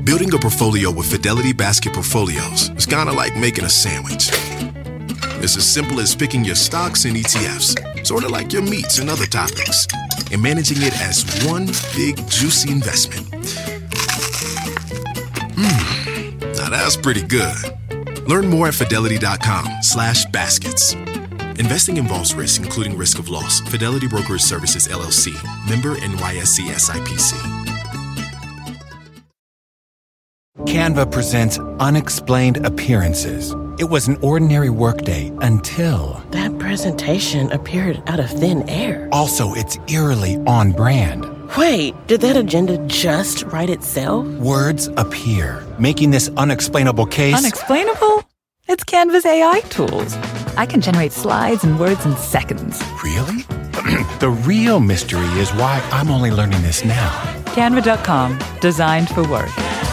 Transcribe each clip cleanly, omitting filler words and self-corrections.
Building a portfolio with Fidelity Basket Portfolios is kind of like making a sandwich. It's as simple as picking your stocks and ETFs, sort of like your meats and other toppings, and managing it as one big, juicy investment. Now that's pretty good. Learn more at fidelity.com/baskets. Investing involves risk, including risk of loss. Fidelity Brokerage Services, LLC. Member NYSE SIPC. Canva presents Unexplained Appearances. It was an ordinary workday until... That presentation appeared out of thin air. Also, it's eerily on brand. Wait, did that agenda just write itself? Words appear, making this unexplainable case... Unexplainable? It's Canva's AI tools. I can generate slides and words in seconds. Really? The real mystery is why I'm only learning this now. Canva.com. Designed for work.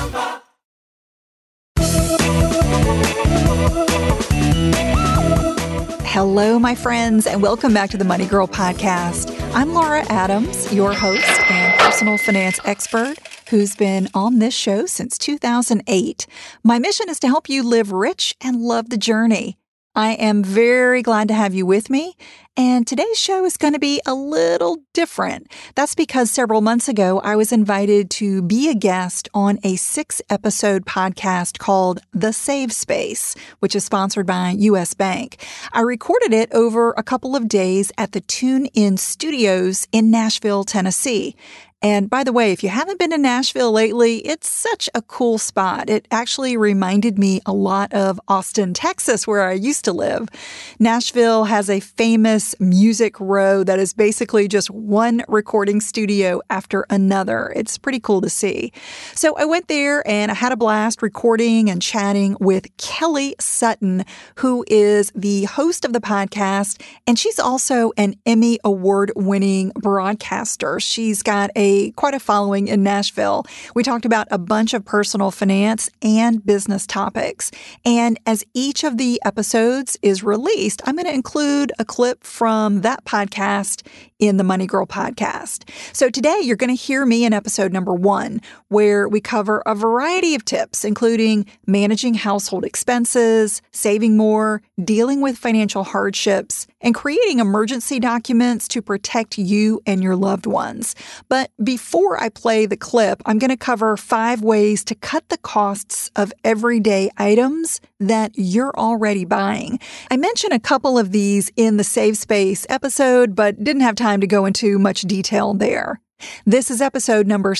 Hello, my friends, and welcome back to the Money Girl Podcast. I'm Laura Adams, your host and personal finance expert who's been on this show since 2008. My mission is to help you live rich and love the journey. I am very glad to have you with me, and today's show is going to be a little different. That's because several months ago, I was invited to be a guest on a 6-episode podcast called The Save Space, which is sponsored by U.S. Bank. I recorded it over a couple of days at the TuneIn Studios in Nashville, Tennessee. And by the way, if you haven't been to Nashville lately, it's such a cool spot. It actually reminded me a lot of Austin, Texas, where I used to live. Nashville has a famous music row that is basically just one recording studio after another. It's pretty cool to see. So I went there and I had a blast recording and chatting with Kelly Sutton, who is the host of the podcast, and she's also an Emmy Award-winning broadcaster. She's got quite a following in Nashville. We talked about a bunch of personal finance and business topics. And as each of the episodes is released, I'm going to include a clip from that podcast in the Money Girl Podcast. So today you're going to hear me in episode number 1, where we cover a variety of tips, including managing household expenses, saving more, dealing with financial hardships, and creating emergency documents to protect you and your loved ones. But before I play the clip, I'm going to cover 5 ways to cut the costs of everyday items that you're already buying. I mentioned a couple of these in the Save Space episode, but didn't have time to go into much detail there. This is episode number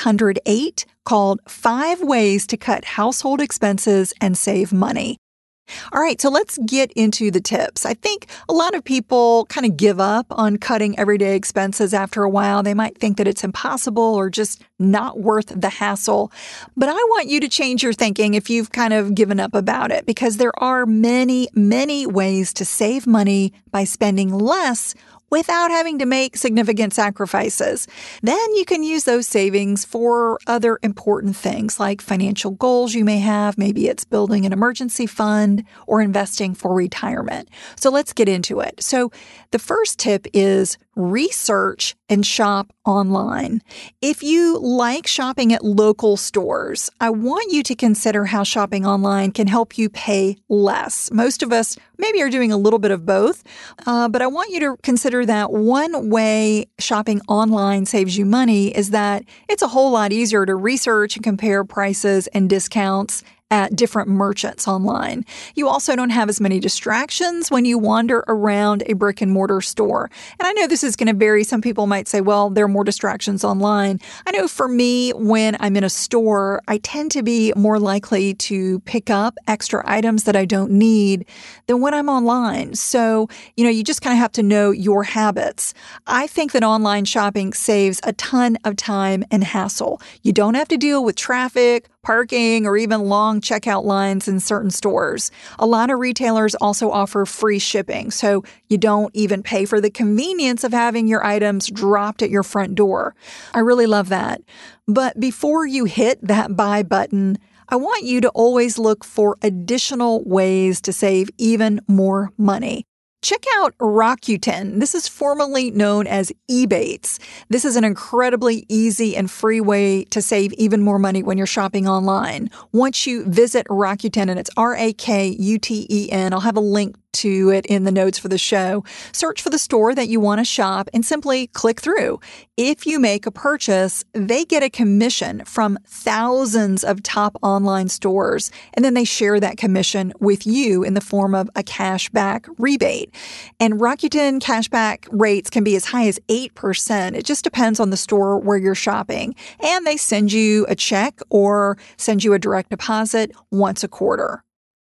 608, called 5 Ways to Cut Household Expenses and Save Money. All right, so let's get into the tips. I think a lot of people kind of give up on cutting everyday expenses after a while. They might think that it's impossible or just not worth the hassle. But I want you to change your thinking if you've kind of given up about it, because there are many, many ways to save money by spending less without having to make significant sacrifices. Then you can use those savings for other important things like financial goals you may have. Maybe it's building an emergency fund or investing for retirement. So let's get into it. So the first tip is research and shop online. If you like shopping at local stores, I want you to consider how shopping online can help you pay less. Most of us maybe are doing a little bit of both, but I want you to consider that one way shopping online saves you money is that it's a whole lot easier to research and compare prices and discounts at different merchants online. You also don't have as many distractions when you wander around a brick and mortar store. And I know this is going to vary. Some people might say, well, there are more distractions online. I know for me, when I'm in a store, I tend to be more likely to pick up extra items that I don't need than when I'm online. So, you just kind of have to know your habits. I think that online shopping saves a ton of time and hassle. You don't have to deal with traffic, parking, or even long checkout lines in certain stores. A lot of retailers also offer free shipping, so you don't even pay for the convenience of having your items dropped at your front door. I really love that. But before you hit that buy button, I want you to always look for additional ways to save even more money. Check out Rakuten. This is formerly known as Ebates. This is an incredibly easy and free way to save even more money when you're shopping online. Once you visit Rakuten, and it's Rakuten, I'll have a link to it in the notes for the show. Search for the store that you want to shop and simply click through. If you make a purchase, they get a commission from thousands of top online stores, and then they share that commission with you in the form of a cashback rebate. And Rakuten cashback rates can be as high as 8%. It just depends on the store where you're shopping. And they send you a check or send you a direct deposit once a quarter.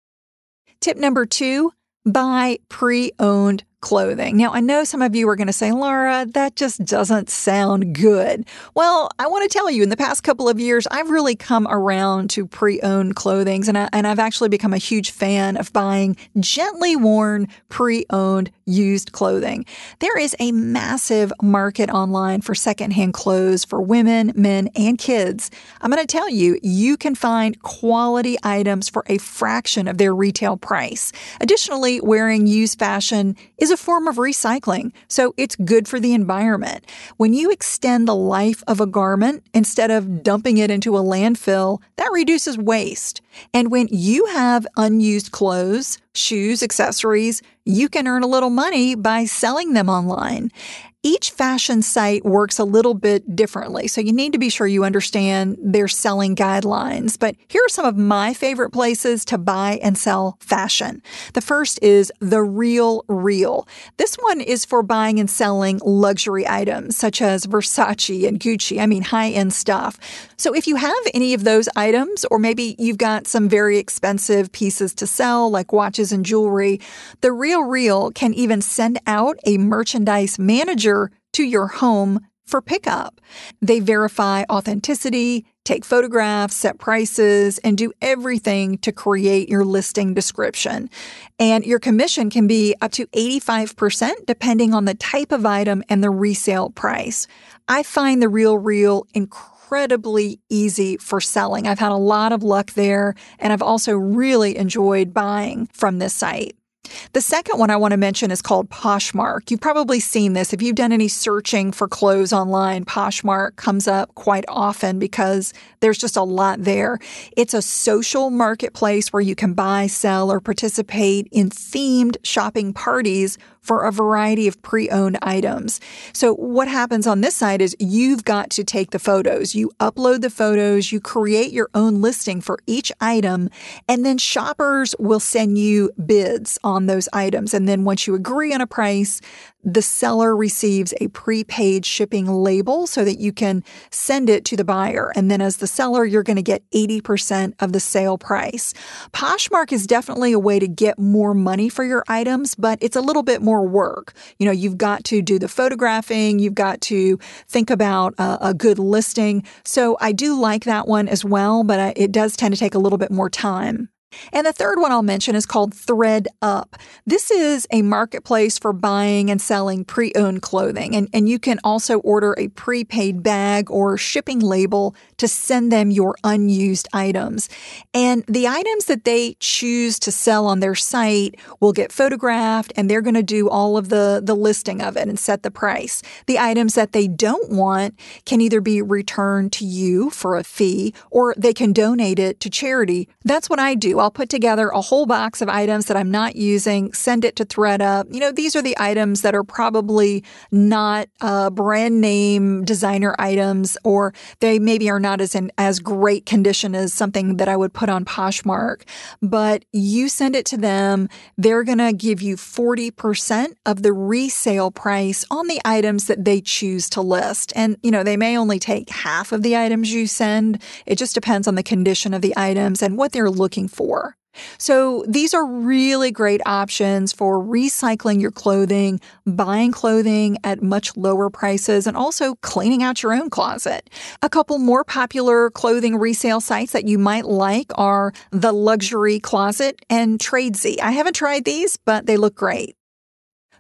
Tip number 2, buy pre-owned clothing. Now, I know some of you are going to say, Laura, that just doesn't sound good. Well, I want to tell you, in the past couple of years, I've really come around to pre-owned clothing, and I've actually become a huge fan of buying gently worn, pre-owned used clothing. There is a massive market online for secondhand clothes for women, men, and kids. I'm going to tell you, you can find quality items for a fraction of their retail price. Additionally, wearing used fashion is a form of recycling, so it's good for the environment. When you extend the life of a garment instead of dumping it into a landfill, that reduces waste. And when you have unused clothes, shoes, accessories, you can earn a little money by selling them online. Each fashion site works a little bit differently, so you need to be sure you understand their selling guidelines. But here are some of my favorite places to buy and sell fashion. The first is The Real Real. This one is for buying and selling luxury items such as Versace and Gucci, high-end stuff. So if you have any of those items, or maybe you've got some very expensive pieces to sell like watches and jewelry, The Real Real can even send out a merchandise manager to your home for pickup. They verify authenticity, take photographs, set prices, and do everything to create your listing description. And your commission can be up to 85% depending on the type of item and the resale price. I find The Real Real incredibly easy for selling. I've had a lot of luck there, and I've also really enjoyed buying from this site. The second one I want to mention is called Poshmark. You've probably seen this. If you've done any searching for clothes online, Poshmark comes up quite often because there's just a lot there. It's a social marketplace where you can buy, sell, or participate in themed shopping parties for a variety of pre-owned items. So what happens on this site is you've got to take the photos. You upload the photos, you create your own listing for each item, and then shoppers will send you bids on those items. And then once you agree on a price, the seller receives a prepaid shipping label so that you can send it to the buyer. And then as the seller, you're going to get 80% of the sale price. Poshmark is definitely a way to get more money for your items, but it's a little bit more work. You've got to do the photographing, you've got to think about a good listing. So I do like that one as well, but it does tend to take a little bit more time. And the third one I'll mention is called ThredUp. This is a marketplace for buying and selling pre-owned clothing. And you can also order a prepaid bag or shipping label to send them your unused items. And the items that they choose to sell on their site will get photographed, and they're going to do all of the listing of it and set the price. The items that they don't want can either be returned to you for a fee, or they can donate it to charity. That's what I do. I'll put together a whole box of items that I'm not using, send it to ThredUp. These are the items that are probably not brand name designer items, or they maybe are not as great condition as something that I would put on Poshmark. But you send it to them, they're going to give you 40% of the resale price on the items that they choose to list. And, they may only take half of the items you send. It just depends on the condition of the items and what they're looking for. So these are really great options for recycling your clothing, buying clothing at much lower prices, and also cleaning out your own closet. A couple more popular clothing resale sites that you might like are The Luxury Closet and Tradesy. I haven't tried these, but they look great.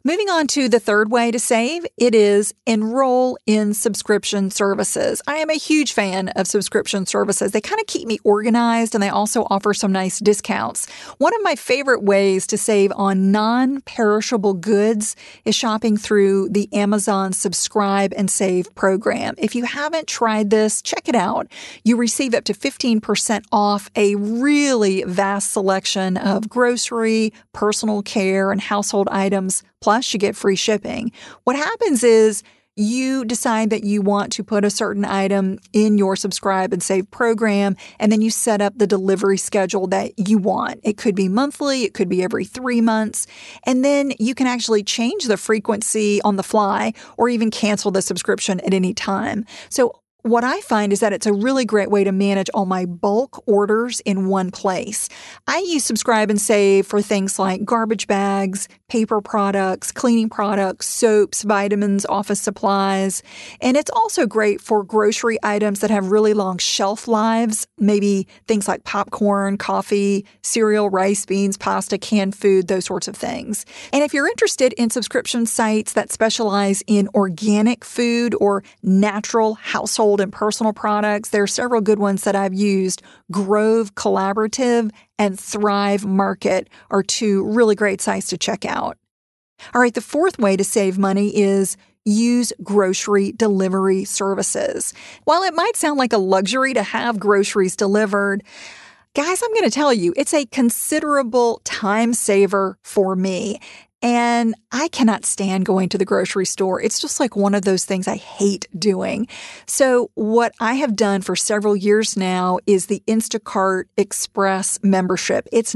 Moving on to the third way to save, it is enroll in subscription services. I am a huge fan of subscription services. They kind of keep me organized and they also offer some nice discounts. One of my favorite ways to save on non-perishable goods is shopping through the Amazon Subscribe and Save program. If you haven't tried this, check it out. You receive up to 15% off a really vast selection of grocery, personal care, and household items. Plus, you get free shipping. What happens is you decide that you want to put a certain item in your Subscribe and Save program, and then you set up the delivery schedule that you want. It could be monthly, it could be every 3 months, and then you can actually change the frequency on the fly or even cancel the subscription at any time. So what I find is that it's a really great way to manage all my bulk orders in one place. I use Subscribe and Save for things like garbage bags, paper products, cleaning products, soaps, vitamins, office supplies. And it's also great for grocery items that have really long shelf lives, maybe things like popcorn, coffee, cereal, rice, beans, pasta, canned food, those sorts of things. And if you're interested in subscription sites that specialize in organic food or natural household and personal products, there are several good ones that I've used. Grove Collaborative and Thrive Market are two really great sites to check out. All right, the fourth way to save money is use grocery delivery services. While it might sound like a luxury to have groceries delivered, guys, I'm going to tell you, it's a considerable time saver for me. And I cannot stand going to the grocery store. It's just like one of those things I hate doing. So what I have done for several years now is the Instacart Express membership. It's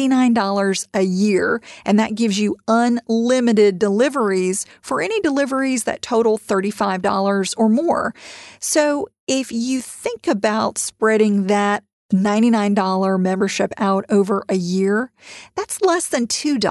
$99 a year, and that gives you unlimited deliveries for any deliveries that total $35 or more. So if you think about spreading that $99 membership out over a year, that's less than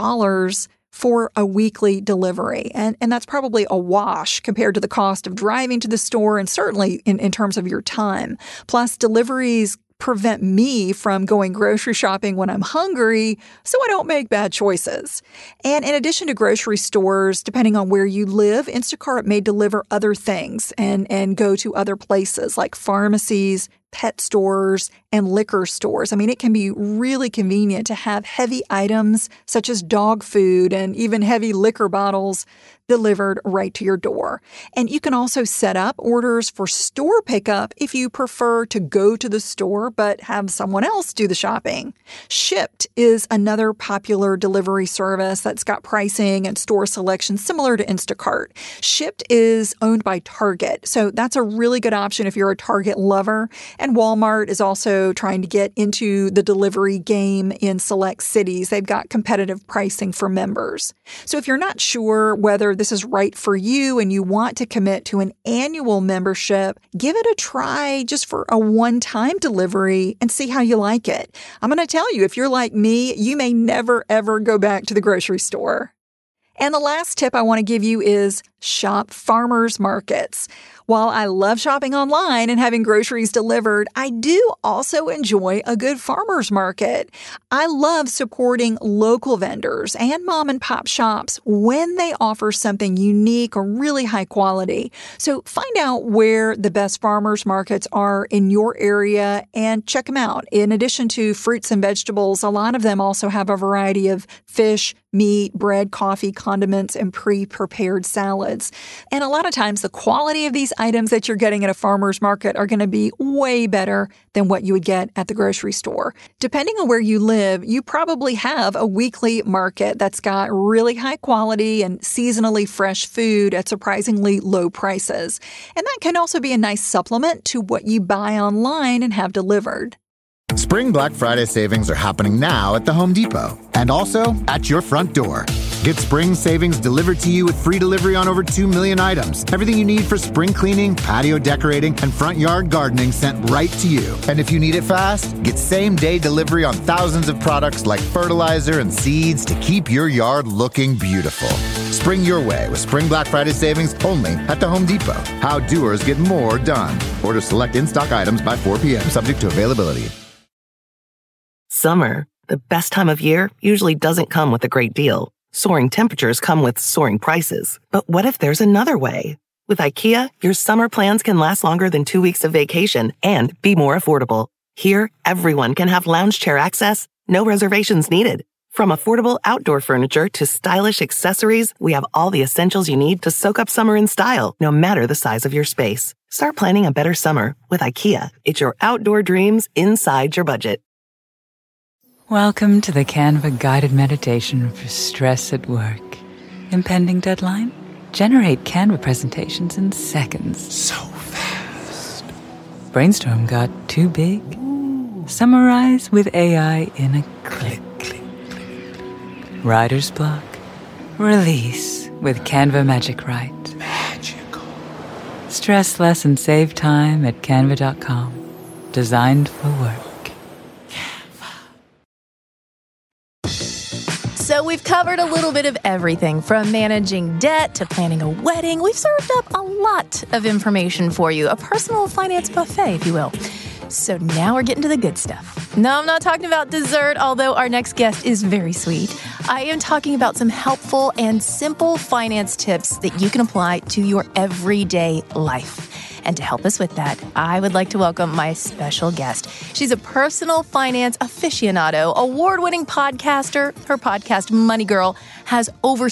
$2 for a weekly delivery. And that's probably a wash compared to the cost of driving to the store and certainly in terms of your time. Plus, deliveries prevent me from going grocery shopping when I'm hungry, so I don't make bad choices. And in addition to grocery stores, depending on where you live, Instacart may deliver other things and go to other places like pharmacies, pet stores, and liquor stores. I mean, it can be really convenient to have heavy items such as dog food and even heavy liquor bottles delivered right to your door. And you can also set up orders for store pickup if you prefer to go to the store but have someone else do the shopping. Shipt is another popular delivery service that's got pricing and store selection similar to Instacart. Shipt is owned by Target, so that's a really good option if you're a Target lover. And Walmart is also trying to get into the delivery game in select cities. They've got competitive pricing for members. So if you're not sure whether this is right for you and you want to commit to an annual membership, give it a try just for a one-time delivery and see how you like it. I'm going to tell you, if you're like me, you may never, ever go back to the grocery store. And the last tip I want to give you is shop farmers markets. While I love shopping online and having groceries delivered, I do also enjoy a good farmer's market. I love supporting local vendors and mom and pop shops when they offer something unique or really high quality. So find out where the best farmers markets are in your area and check them out. In addition to fruits and vegetables, a lot of them also have a variety of fish, meat, bread, coffee, condiments, and pre-prepared salads. And a lot of times the quality of these items that you're getting at a farmer's market are going to be way better than what you would get at the grocery store. Depending on where you live, you probably have a weekly market that's got really high quality and seasonally fresh food at surprisingly low prices. And that can also be a nice supplement to what you buy online and have delivered. Spring Black Friday savings are happening now at the Home Depot and also at your front door. Get spring savings delivered to you with free delivery on over 2 million items. Everything you need for spring cleaning, patio decorating, and front yard gardening sent right to you. And if you need it fast, get same-day delivery on thousands of products like fertilizer and seeds to keep your yard looking beautiful. Spring your way with Spring Black Friday savings only at the Home Depot. How doers get more done. Order select in-stock items by 4 p.m. subject to availability. Summer, the best time of year, usually doesn't come with a great deal. Soaring temperatures come with soaring prices. But what if there's another way? With IKEA, your summer plans can last longer than 2 weeks of vacation and be more affordable. Here, everyone can have lounge chair access, no reservations needed. From affordable outdoor furniture to stylish accessories, we have all the essentials you need to soak up summer in style, no matter the size of your space. Start planning a better summer with IKEA. It's your outdoor dreams inside your budget. Welcome to the Canva guided meditation for stress at work. Impending deadline? Generate Canva presentations in seconds. So fast. Brainstorm got too big? Summarize with AI in a click. Writer's block? Release with Canva Magic Write. Magical. Stress less and save time at canva.com. Designed for work. So we've covered a little bit of everything from managing debt to planning a wedding. We've served up a lot of information for you, a personal finance buffet, if you will. So now we're getting to the good stuff. No, I'm not talking about dessert, although our next guest is very sweet. I am talking about some helpful and simple finance tips that you can apply to your everyday life. And to help us with that, I would like to welcome my special guest. She's a personal finance aficionado, award-winning podcaster. Her podcast, Money Girl, has over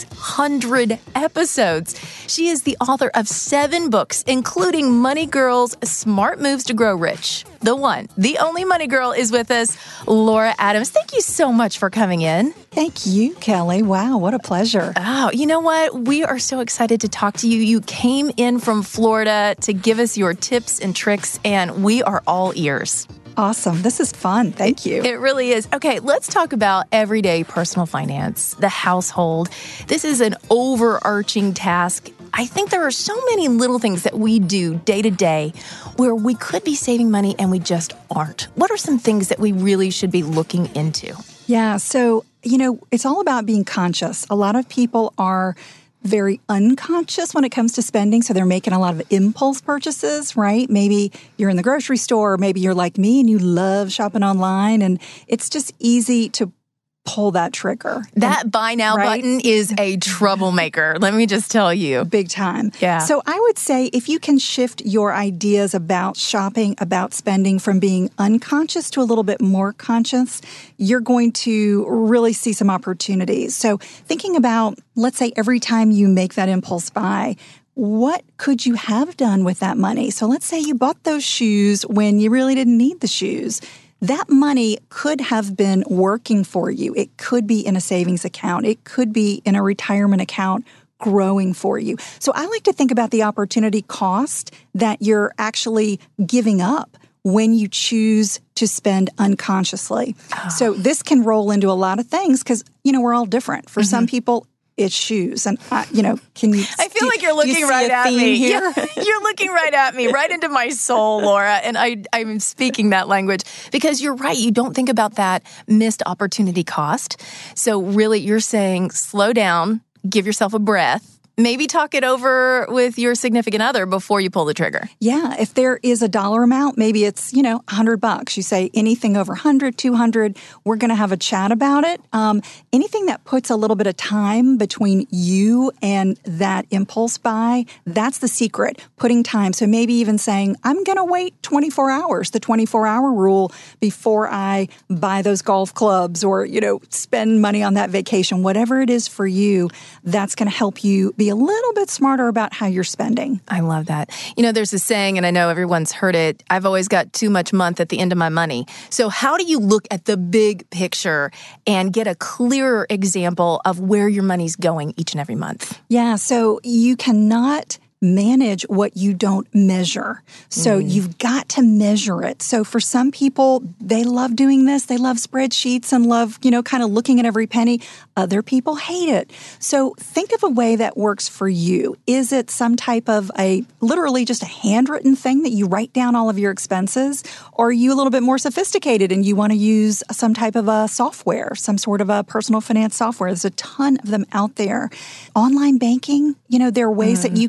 600 episodes. She is the author of 7 books, including Money Girl's Smart Moves to Grow Rich. The one, the only Money Girl is with us, Laura Adams. Thank you so much for coming in. Thank you, Kelly. Wow, what a pleasure. Oh, you know what? We are so excited to talk to you. You came in from Florida to give us your tips and tricks, and we are all ears. Awesome. This is fun. Thank you. It really is. Okay, let's talk about everyday personal finance, the household. This is an overarching task. I think there are so many little things that we do day to day where we could be saving money and we just aren't. What are some things that we really should be looking into? Yeah, so, it's all about being conscious. A lot of people are very unconscious when it comes to spending, so they're making a lot of impulse purchases, right? Maybe you're in the grocery store, or maybe you're like me and you love shopping online, and it's just easy to pull that trigger. That buy now button is a troublemaker. Let me just tell you. Big time. Yeah. So I would say if you can shift your ideas about shopping, about spending from being unconscious to a little bit more conscious, you're going to really see some opportunities. So thinking about, let's say every time you make that impulse buy, what could you have done with that money? So let's say you bought those shoes when you really didn't need the shoes. That money could have been working for you. It could be in a savings account. It could be in a retirement account growing for you. So I like to think about the opportunity cost that you're actually giving up when you choose to spend unconsciously. Oh. So this can roll into a lot of things because, we're all different. For some people, it's shoes. And, can you... I feel like you're looking right at me. Here? You're looking right at me, right into my soul, Laura. And I'm speaking that language because you're right. You don't think about that missed opportunity cost. So really, you're saying slow down, give yourself a breath. Maybe talk it over with your significant other before you pull the trigger. Yeah. If there is a dollar amount, maybe it's, $100. You say anything over 100, 200, we're going to have a chat about it. Anything that puts a little bit of time between you and that impulse buy, that's the secret, putting time. So maybe even saying, I'm going to wait 24 hours, the 24-hour rule, before I buy those golf clubs or, spend money on that vacation. Whatever it is for you, that's going to help you be a little bit smarter about how you're spending. I love that. There's a saying, and I know everyone's heard it, I've always got too much month at the end of my money. So how do you look at the big picture and get a clearer example of where your money's going each and every month? Yeah, so you cannot manage what you don't measure. So you've got to measure it. So for some people, they love doing this. They love spreadsheets and love, kind of looking at every penny. Other people hate it. So think of a way that works for you. Is it some type of literally just a handwritten thing that you write down all of your expenses? Or are you a little bit more sophisticated and you want to use some type of a software, some sort of a personal finance software? There's a ton of them out there. Online banking, there are ways that you can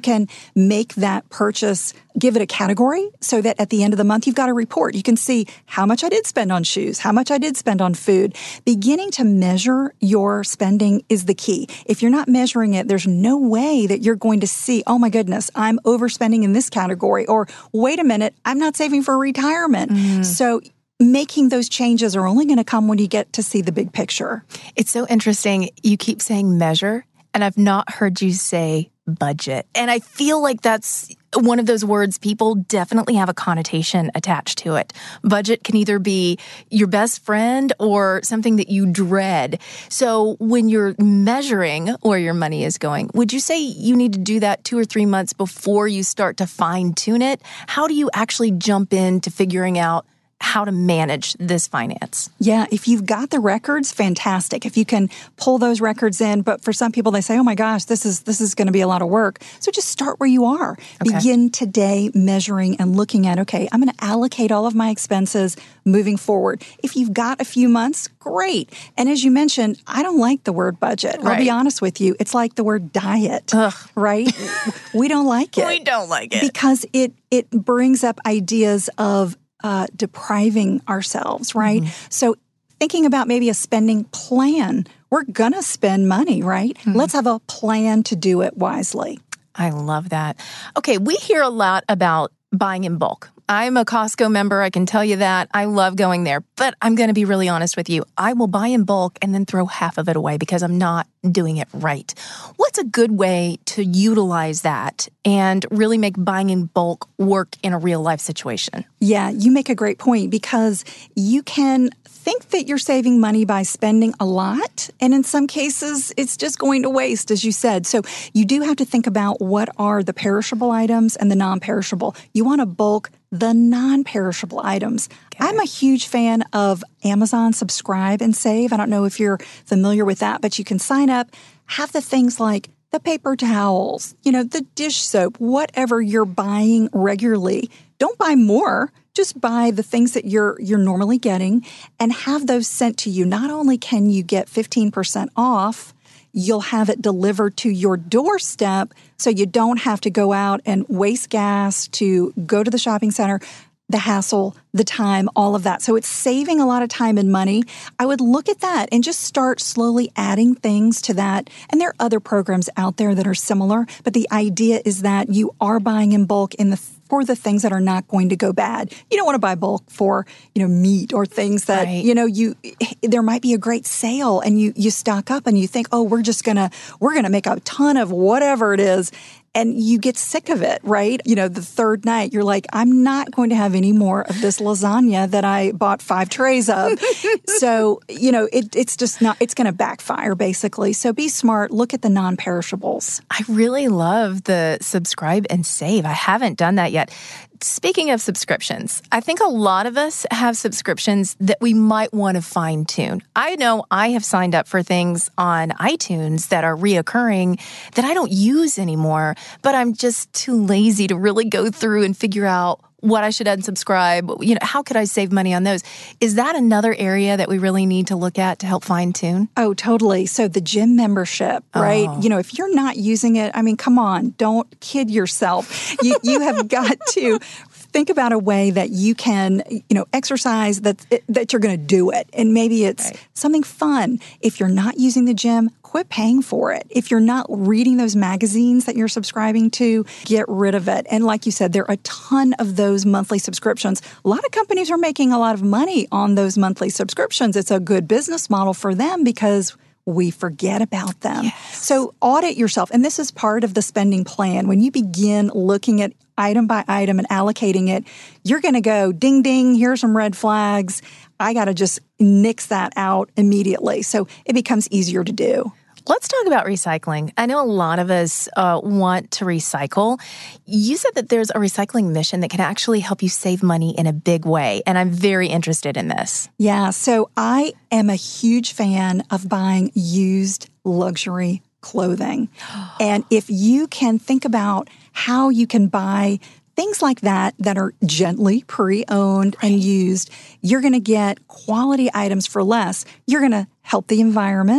make that purchase, give it a category so that at the end of the month, you've got a report. You can see how much I did spend on shoes, how much I did spend on food. Beginning to measure your spending is the key. If you're not measuring it, there's no way that you're going to see, oh my goodness, I'm overspending in this category, or wait a minute, I'm not saving for retirement. So making those changes are only going to come when you get to see the big picture. It's so interesting. You keep saying measure, and I've not heard you say budget. And I feel like that's one of those words people definitely have a connotation attached to it. Budget can either be your best friend or something that you dread. So when you're measuring where your money is going, would you say you need to do that 2 or 3 months before you start to fine tune it? How do you actually jump into figuring out how to manage this finance? Yeah, if you've got the records, fantastic. If you can pull those records in, but for some people they say, "Oh my gosh, this is going to be a lot of work." So just start where you are. Okay. Begin today measuring and looking at, okay, I'm going to allocate all of my expenses moving forward. If you've got a few months, great. And as you mentioned, I don't like the word budget. Right. I'll be honest with you. It's like the word diet, right? We don't like it. We don't like it. Because it brings up ideas of depriving ourselves, right? So thinking about maybe a spending plan. We're going to spend money, right? Let's have a plan to do it wisely. I love that. Okay, we hear a lot about buying in bulk. I'm a Costco member. I can tell you that. I love going there. But I'm going to be really honest with you. I will buy in bulk and then throw half of it away because I'm not doing it right. What's a good way to utilize that and really make buying in bulk work in a real life situation? Yeah, you make a great point because you can think that you're saving money by spending a lot. And in some cases, it's just going to waste, as you said. So you do have to think about what are the perishable items and the non-perishable. You want to bulk the non-perishable items. Okay. I'm a huge fan of Amazon Subscribe and Save. I don't know if you're familiar with that, but you can sign up, have the things like the paper towels, the dish soap, whatever you're buying regularly. Don't buy more. Just buy the things that you're normally getting and have those sent to you. Not only can you get 15% off, you'll have it delivered to your doorstep so you don't have to go out and waste gas to go to the shopping center, the hassle, the time, all of that. So it's saving a lot of time and money. I would look at that and just start slowly adding things to that. And there are other programs out there that are similar, but the idea is that you are buying in bulk for the things that are not going to go bad. You don't want to buy bulk for, meat or things that, right. There might be a great sale and you stock up and you think, oh, we're going to make a ton of whatever it is. And you get sick of it, right? The third night, you're like, I'm not going to have any more of this lasagna that I bought 5 trays of. So, it's just not, it's going to backfire basically. So be smart. Look at the non-perishables. I really love the subscribe and save. I haven't done that yet. Speaking of subscriptions, I think a lot of us have subscriptions that we might want to fine tune. I know I have signed up for things on iTunes that are reoccurring that I don't use anymore, but I'm just too lazy to really go through and figure out what I should unsubscribe. How could I save money on those? Is that another area that we really need to look at to help fine tune? Oh, totally. So the gym membership, right? If you're not using it, come on, don't kid yourself. You have got to think about a way that you can, exercise that you're going to do it. And maybe it's something fun. If you're not using the gym, quit paying for it. If you're not reading those magazines that you're subscribing to, get rid of it. And like you said, there are a ton of those monthly subscriptions. A lot of companies are making a lot of money on those monthly subscriptions. It's a good business model for them because we forget about them. Yes. So audit yourself. And this is part of the spending plan. When you begin looking at item by item and allocating it, you're going to go, ding, ding, here's some red flags. I got to just nix that out immediately. So it becomes easier to do. Let's talk about recycling. I know a lot of us want to recycle. You said that there's a recycling mission that can actually help you save money in a big way, and I'm very interested in this. Yeah, so I am a huge fan of buying used luxury clothing. And if you can think about how you can buy things like that are gently pre-owned and used, you're going to get quality items for less. You're going to help the environment.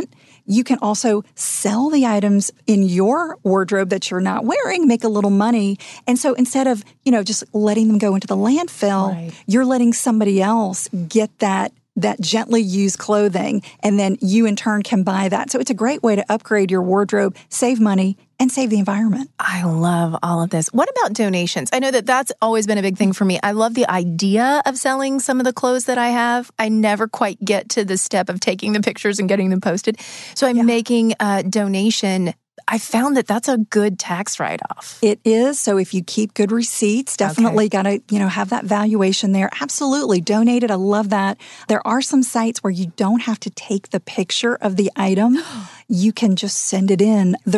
You can also sell the items in your wardrobe that you're not wearing, make a little money. And so instead of, just letting them go into the landfill, you're letting somebody else get that gently used clothing, and then you in turn can buy that. So it's a great way to upgrade your wardrobe, save money, and save the environment. I love all of this. What about donations? I know that that's always been a big thing for me. I love the idea of selling some of the clothes that I have. I never quite get to the step of taking the pictures and getting them posted. So I'm making a donation. I found that that's a good tax write-off. It is. So if you keep good receipts, definitely got to, have that valuation there. Absolutely. Donate it. I love that. There are some sites where you don't have to take the picture of the item. You can just send it in. The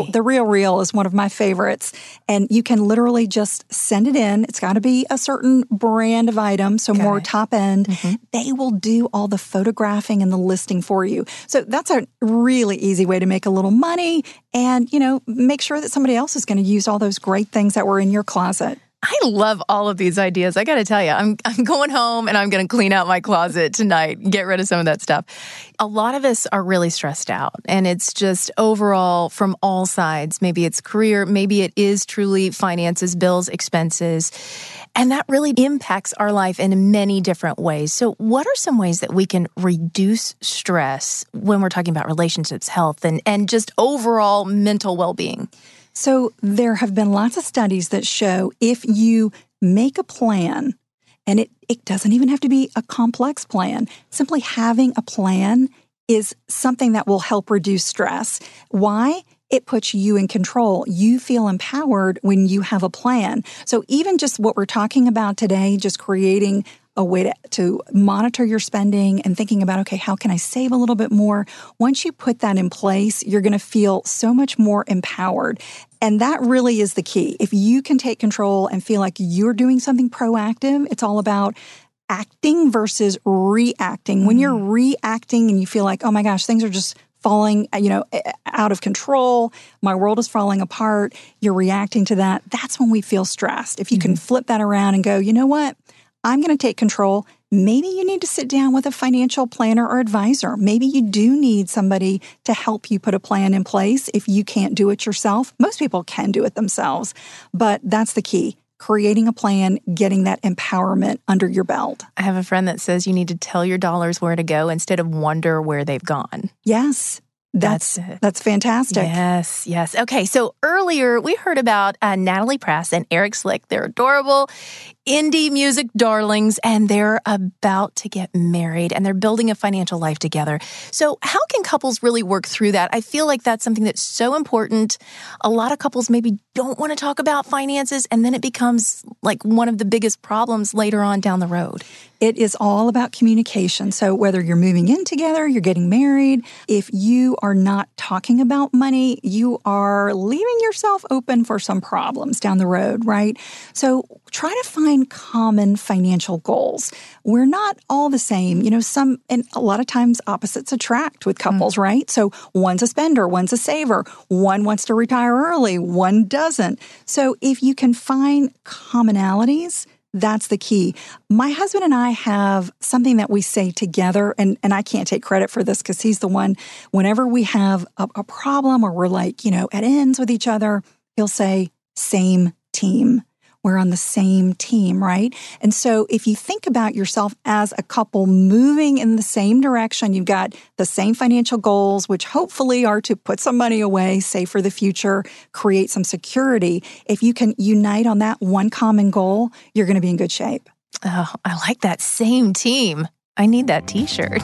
Real is one of my favorites. And you can literally just send it in. It's got to be a certain brand of item, so more top end. They will do all the photographing and the listing for you. So that's a really easy way to make a little money and, make sure that somebody else is going to use all those great things that were in your closet. I love all of these ideas. I got to tell you, I'm going home and I'm going to clean out my closet tonight, get rid of some of that stuff. A lot of us are really stressed out, and it's just overall from all sides. Maybe it's career, maybe it is truly finances, bills, expenses, and that really impacts our life in many different ways. So what are some ways that we can reduce stress when we're talking about relationships, health, and just overall mental well-being? So there have been lots of studies that show if you make a plan, and it doesn't even have to be a complex plan, simply having a plan is something that will help reduce stress. Why? It puts you in control. You feel empowered when you have a plan. So even just what we're talking about today, just creating a way to monitor your spending and thinking about, okay, how can I save a little bit more? Once you put that in place, you're going to feel so much more empowered. And that really is the key. If you can take control and feel like you're doing something proactive, it's all about acting versus reacting. When you're reacting and you feel like, oh my gosh, things are just falling, out of control, my world is falling apart, you're reacting to that, that's when we feel stressed. If you can flip that around and go, you know what? I'm going to take control. Maybe you need to sit down with a financial planner or advisor. Maybe you do need somebody to help you put a plan in place if you can't do it yourself. Most people can do it themselves, but that's the key. Creating a plan, getting that empowerment under your belt. I have a friend that says you need to tell your dollars where to go instead of wonder where they've gone. Yes. That's fantastic. Yes. Okay, so earlier we heard about Natalie Prass and Eric Slick. They're adorable indie music darlings, and they're about to get married, and they're building a financial life together. So how can couples really work through that? I feel like that's something that's so important. A lot of couples maybe don't want to talk about finances, and then it becomes like one of the biggest problems later on down the road. It is all about communication. So whether you're moving in together, you're getting married, if you are not talking about money, you are leaving yourself open for some problems down the road, right? So try to find common financial goals. We're not all the same. And a lot of times opposites attract with couples, right? So one's a spender, one's a saver, one wants to retire early, one doesn't. So if you can find commonalities, that's the key. My husband and I have something that we say together, and I can't take credit for this because he's the one, whenever we have a problem or we're like, at ends with each other, he'll say, same team. We're on the same team, right? And so if you think about yourself as a couple moving in the same direction, you've got the same financial goals, which hopefully are to put some money away, save for the future, create some security. If you can unite on that one common goal, you're going to be in good shape. Oh, I like that, same team. I need that t-shirt.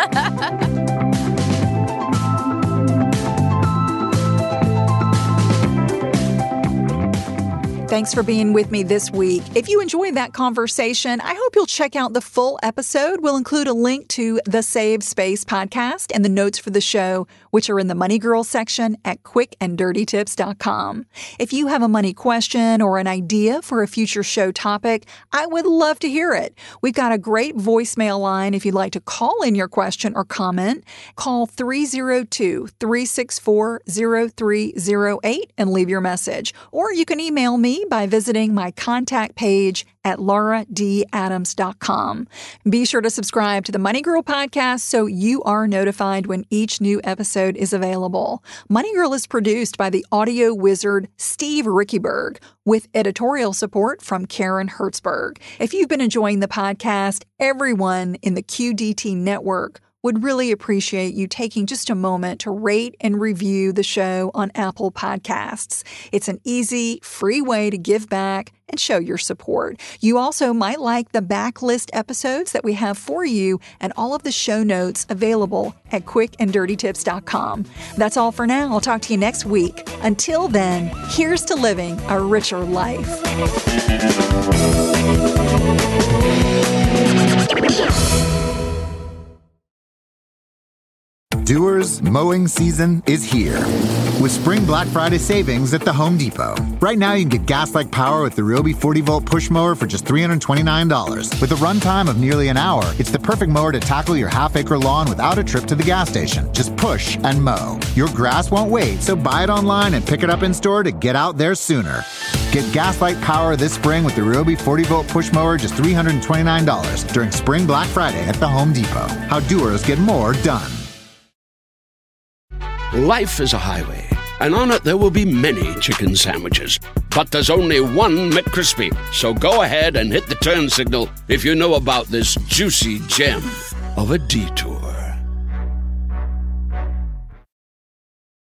Thanks for being with me this week. If you enjoyed that conversation, I hope you'll check out the full episode. We'll include a link to the Save Space podcast and the notes for the show, which are in the Money Girl section at quickanddirtytips.com. If you have a money question or an idea for a future show topic, I would love to hear it. We've got a great voicemail line if you'd like to call in your question or comment. Call 302-364-0308 and leave your message. Or you can email me me by visiting my contact page at lauradadams.com. Be sure to subscribe to the Money Girl podcast so you are notified when each new episode is available. Money Girl is produced by the audio wizard Steve Rickyberg with editorial support from Karen Hertzberg. If you've been enjoying the podcast, everyone in the QDT network would really appreciate you taking just a moment to rate and review the show on Apple Podcasts. It's an easy, free way to give back and show your support. You also might like the backlist episodes that we have for you and all of the show notes available at quickanddirtytips.com. That's all for now. I'll talk to you next week. Until then, here's to living a richer life. Doers, mowing season is here with Spring Black Friday savings at the Home Depot. Right now, you can get gas-like power with the Ryobi 40-volt push mower for just $329. With a runtime of nearly an hour, it's the perfect mower to tackle your half-acre lawn without a trip to the gas station. Just push and mow. Your grass won't wait, so buy it online and pick it up in-store to get out there sooner. Get gas-like power this spring with the Ryobi 40-volt push mower, just $329 during Spring Black Friday at the Home Depot. How doers get more done. Life is a highway, and on it there will be many chicken sandwiches. But there's only one McCrispy. So go ahead and hit the turn signal if you know about this juicy gem of a detour.